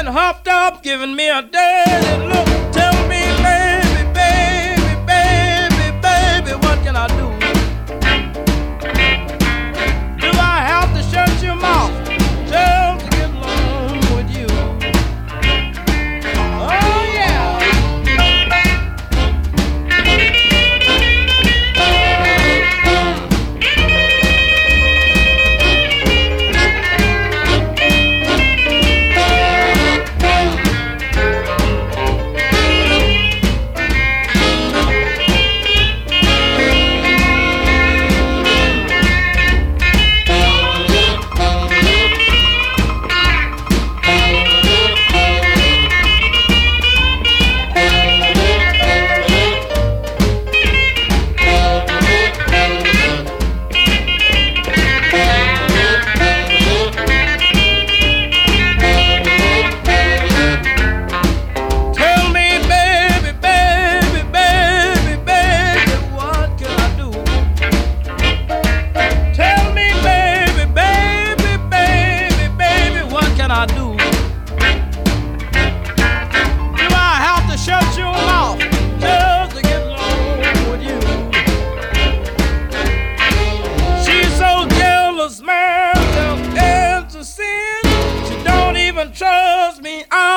and hopped up, giving me a dirty look. Tell me, baby, baby, baby, baby, what can I do? Do I have to shut your mouth just to get along with you? Oh, yeah. Trust me,